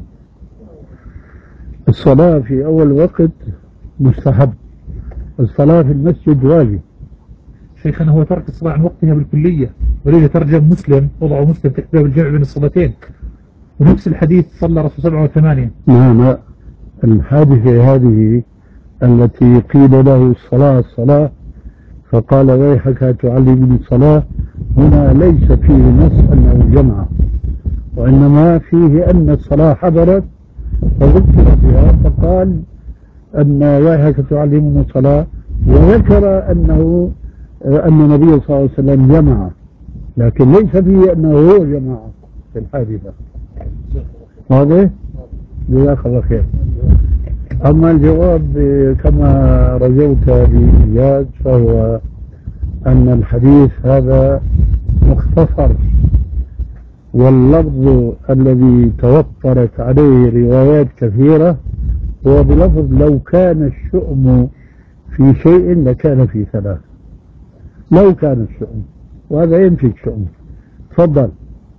الصلاة في أول وقت مستحب، الصلاة في المسجد واجب. شيخنا هو ترك الصلاة عن وقتها بالكلية، ولذا ترجم مسلم وضعوا مسلم في كتاب الجمع بين الصلاتين، ونفس الحديث صلى رسول 7 و8. نعم. الحادثة هذه التي قيل له الصلاة فقال ويحك تعلمني الصلاة، هنا ليس فيه نص أنه جمع، وإنما فيه أن الصلاة حضرت فذكر بها فقال أن ويحك تعلمني الصلاة، وذكر أن النبي صلى الله عليه وسلم جمع، لكن ليس فيه أنه هو جمع في الحادثة. واضح؟ جزاك الله خير. أما الجواب كما رجوت بإيجاد فهو أن الحديث هذا مختصر، واللفظ الذي توفرت عليه روايات كثيرة هو بلفظ لو كان الشؤم في شيء لكان في ثلاث. لو كان الشؤم، وهذا ينفي الشؤم. تفضل.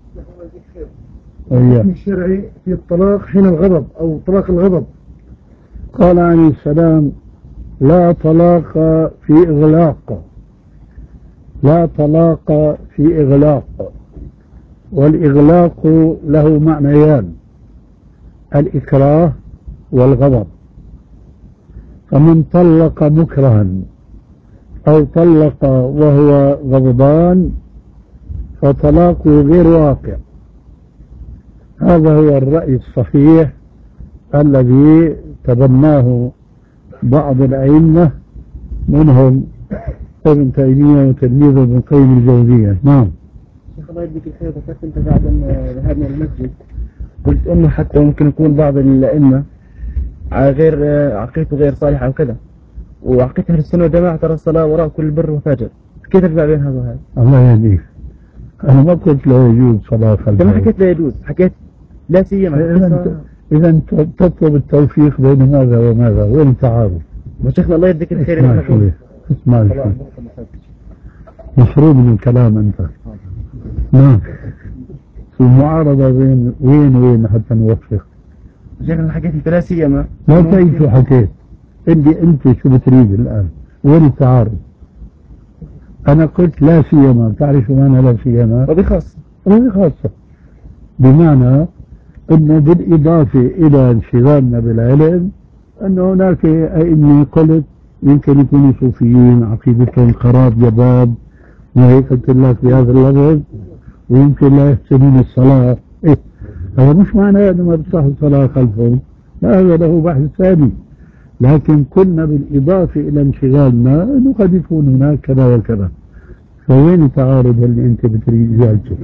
الحكم الشرعي في الطلاق حين الغضب أو طلاق الغضب. قال عليه السلام لا طلاق في إغلاق، لا طلاق في إغلاق. والإغلاق له معنيان، الإكراه والغضب. فمن طلق مكرها أو طلق وهو غضبان فطلاقه غير واقع. هذا هو الرأي الصحيح الذي تبناه بعض الأئمة، منهم ابن تيمية وتلميذه ابن قيم الجوزية. نعم. شيخ الله يديك الخير، ذكرت انت بعد ذهابنا للمسجد قلت انه حتى ممكن يكون بعض الأئمة على غير عقيدته غير صالحة او كذا، وعقيدة أهل السنة والجماعة ترى الصلاة وراء كل بر وفاجر، كيف تجمع بين هذا وهذا؟ الله يهديك. أنا ما قلت لا يجوز صلاة خلف. أنت ما حكيت لا يجوز، حكيت لا سيما. إذا أنت تطلب التوفيق بين ماذا وماذا، وين التعارض؟ وشيخنا الله يديك الخير. اسمع شوي، محروم من الكلام أنت. نعم. في معارضة بين وين حتى نوفق. شكل حكيت انت لا سيما. لا تعيد شو حكيت. انت شو بتريد الآن؟ وين التعارض؟ أنا قلت لا سيما، تعرف معنى لا سيما؟ وبخاصة. وبخاصة بمعنى أنه بالإضافة إلى انشغالنا بالعلم أن هناك أئمة قلت يمكن يكونوا صوفيين عقيدتهم خراب جباب وهيك قلت لك بهذا اللفظ، ويمكن لا يحسنون الصلاة. إيه؟ هذا مش معناه أنه ما بتصح الصلاة خلفهم، لا، هذا له بحث ثاني. لكن كنا بالإضافة إلى انشغالنا أنه قد يكون هناك كذا وكذا. فوين التعارض اللي أنت بتريد إزالته؟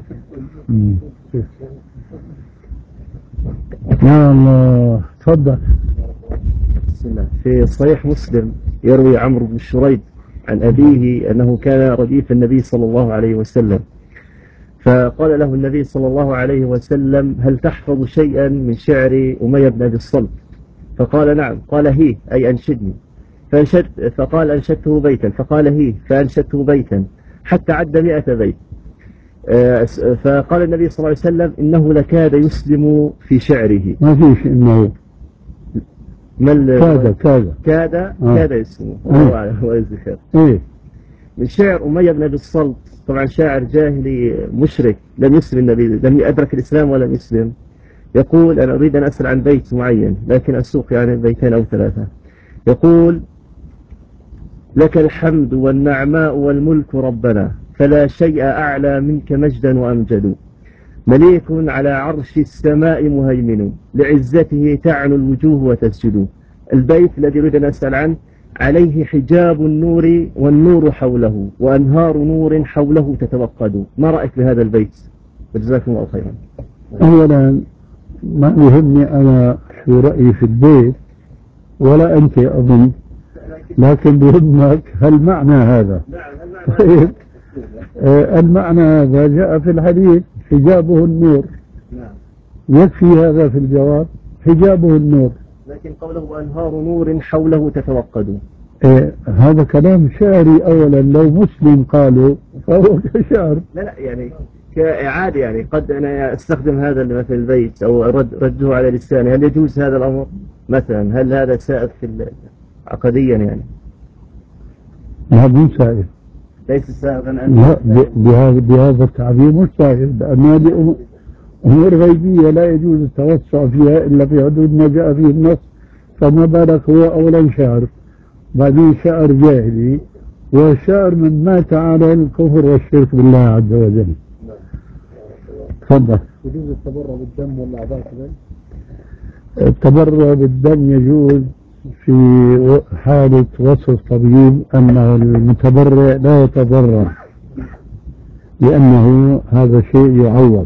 يا الله، تفضل. بسم الله. في صحيح مسلم يروي عمرو بن شريد عن أبيه أنه كان رديف النبي صلى الله عليه وسلم، فقال له النبي صلى الله عليه وسلم: هل تحفظ شيئا من شعر أمية بن أبي الصلت؟ فقال: نعم. قال: هي أي أنشدني. فقال: أنشدته بيتا. فقال: هي فأنشدته بيتا حتى عد 100 بيت. فقال النبي صلى الله عليه وسلم: إنه لكاد يسلم في شعره. ما فيش إنه كاد يسلم. الله أعلم ويجزي خير. إيه؟ من شعر أمية بن أبي الصلت، طبعا شاعر جاهلي مشرك لم يسلم النبي، لم أدرك الإسلام ولم يسلم. يقول: أنا أريد أن أسأل عن بيت معين لكن أسوق يعني بيتين أو 3. يقول: لك الحمد والنعماء والملك ربنا، فلا شيء أعلى منك مجدا وأمجد. مليك على عرش السماء مهيمن، لعزته تعنو الوجوه وتسجد. البيت الذي أريد أن أسأل عنه: عليه حجاب النور والنور حوله، وأنهار نور حوله تتوقد. ما رأيك بهذا البيت؟ وجزاكم الله خيرا. أولا ما يهمني أنا شو رأيي في البيت ولا أنت أظن، لكن بيهمك هل معنى هذا. طيب، المعنى هذا جاء في الحديث: حجابه النور. يكفي هذا في الجواب، حجابه النور. لكن قوله: وأنهار نور حوله تتوقد. هذا كلام شعري. أولا لو مسلم قالوا فهو كشعر. لا يعني كإعادة، يعني قد أنا أستخدم هذا مثل البيت أو رده على لساني. هل يجوز هذا الأمر مثلا؟ هل هذا سائغ في عقديا يعني؟ لا، مو سائغ. ليس سائغا. لا، بهذا التعبير مش سائغ، لأن هذه أمور غيبية لا يجوز التوسع فيها إلا في حدود ما جاء فيه النص. فما بالك هو أولا شعر، بعدين شعر جاهلي، والشعر من مات على الكفر والشرك بالله عز وجل. تفضل. يجوز التبرع بالدم والأعضاء كذلك؟ التبرع بالدم يجوز في حالة وصف طبيب أن المتبرع لا يتبرع لأنه هذا شيء يعوض.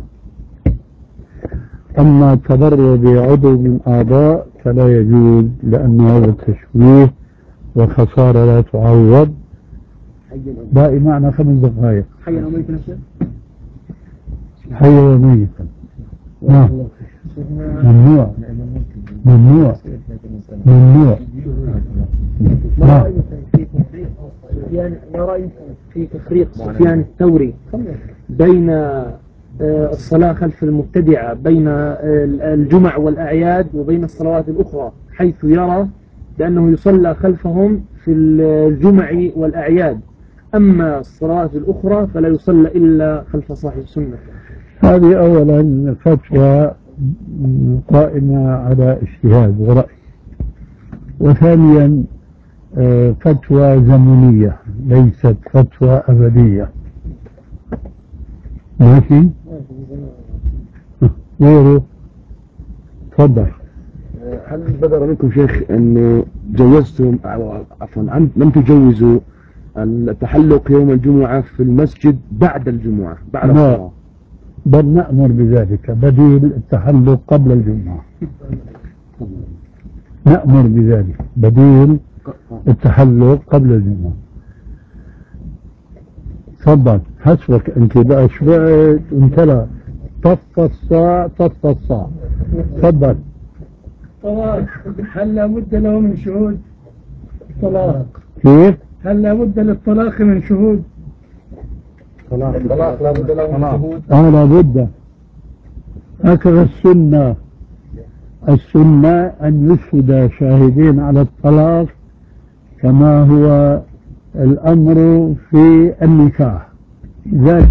أما التبرع بعضو من أعضاء فلا يجوز، لأن هذا تشويه وخسارة لا تعوض. باقي معنا 5 دقائق. حيا أو ميتا نفسه؟ حيا وميتا. نعم. ممنوع ممنوع ممنوع. ما رأيك في تفريق سفيان الثوري بين الصلاة خلف المبتدعة بين الجمع والأعياد وبين الصلوات الأخرى، حيث يرى بأنه يصلى خلفهم في الجمع والأعياد، أما الصلوات الأخرى فلا يصلى إلا خلف صاحب السنة؟ هذه أولا فتوى قائمة على اجتهاد ورأي، وثانيا فتوى زمنية ليست فتوى أبدية. ماشي؟ غيره. تفضل. هل بدر منكم شيخ أن جوزتم عفوا لم تجوزوا التحلق يوم الجمعة في المسجد بعد الجمعة بعد الصلاة؟ بل نأمر بذلك، بديل التحلق قبل الجمعة. نأمر بذلك بديل التحلق قبل الجمعة. تفضل. حسبك انت بقى، شبعت وامتلأ. طف الصاع طف الصاع. تفضل. هل لابد له من شهود طلاق؟ كيف؟ هل لابد للطلاق من شهود؟ الطلاق لابد له من شهود. لابد، هكذا السنة. السنة أن يشهد شاهدين على الطلاق كما هو الأمر في النكاح. ذلك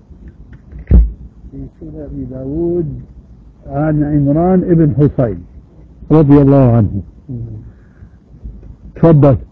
في سنن أبي داود عن عمران بن حصين رضي الله عنه. تفضل.